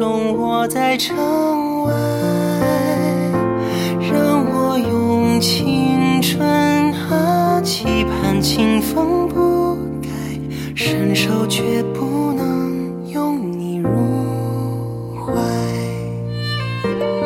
终我在城外，让我用青春期盼清风不改，伸手却不能拥你入怀。